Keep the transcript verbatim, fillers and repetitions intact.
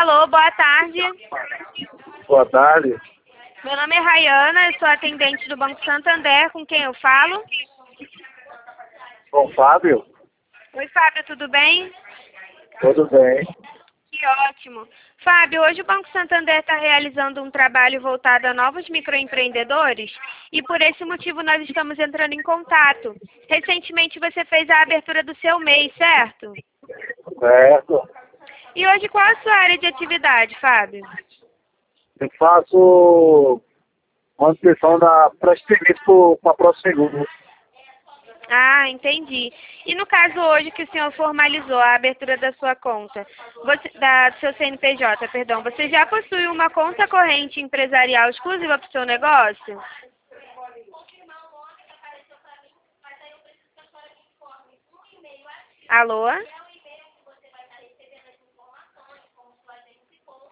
Alô, boa tarde. Boa tarde. Meu nome é Rayana, eu sou atendente do Banco Santander, com quem eu falo? Com o Fábio? Oi, Fábio, tudo bem? Tudo bem. Que ótimo. Fábio, hoje o Banco Santander está realizando um trabalho voltado a novos microempreendedores e por esse motivo nós estamos entrando em contato. Recentemente você fez a abertura do seu M E I, certo? Certo. E hoje qual a sua área de atividade, Fábio? Eu faço manutenção da presta-serviço para ProSeguro. Ah, entendi. E no caso hoje que o senhor formalizou a abertura da sua conta, você, da, do seu C N P J, perdão, você já possui uma conta corrente empresarial exclusiva para o seu negócio? Alô?